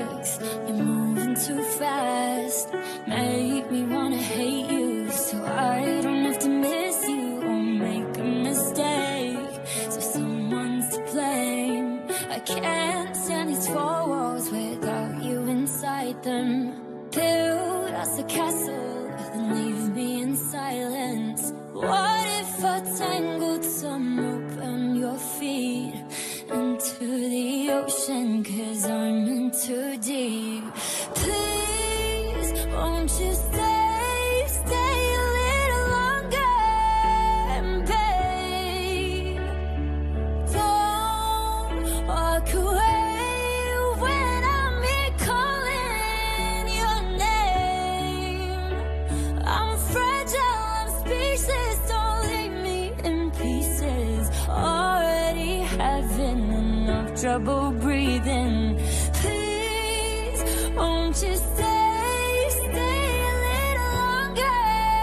bags. You're moving too fast, make me wanna hate you, so I don't have to miss you or make a mistake. So someone's to blame. I can't stand these four walls without you inside them. Build us a castle, then leave me in silence. What if I tangled some rope around your feet into the ocean, 'cause I'm in too deep. Please, won't you stay a little longer, babe? Don't walk away when I'm here calling your name. I'm fragile, I'm speechless, don't leave me in pieces. Already having enough trouble breathing. Please, won't you stay a little longer,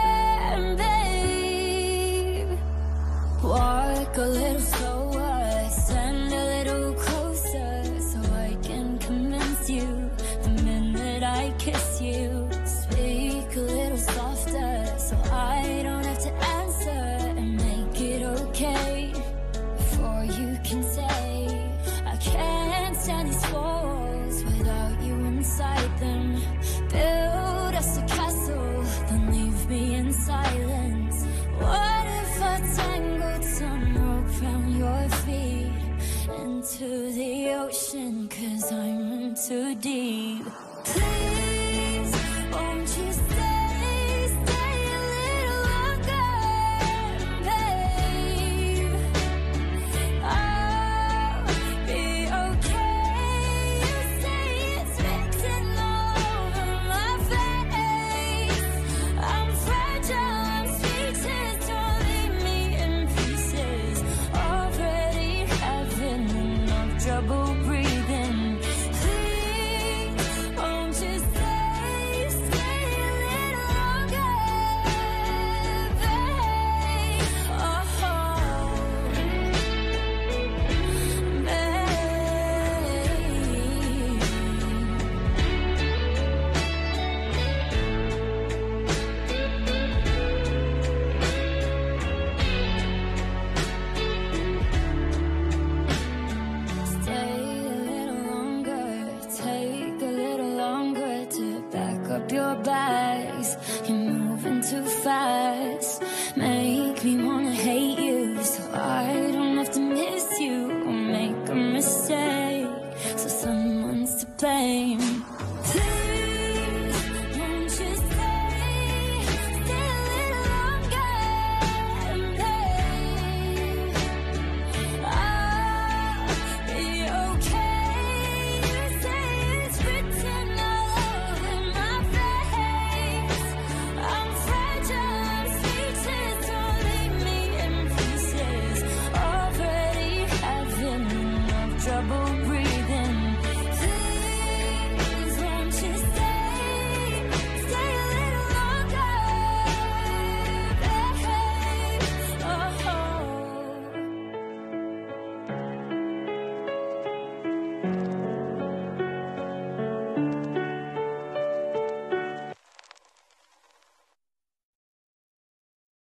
babe? Walk a little slower, stand a little closer, so I can convince you the minute I kiss you. Speak a little softer, so I don't have to answer, and make it okay before you can say I can't stand these walls without you inside them. Build us a castle, then leave me in silence. What if I tangled some rope around your feet into the ocean, 'cause I'm in too deep. Please, won't you stay a little longer, babe? I'll be okay. You say it's written all over my face. I'm fragile, I'm speechless, don't leave me in pieces. Already having enough trouble breathing. Please, won't you stay a little longer, babe? Oh, stay a little longer, take a little longer to back up your bags. You're moving too fast, make me wanna hate you, so I don't have to miss you or make a mistake. So someone's to blame.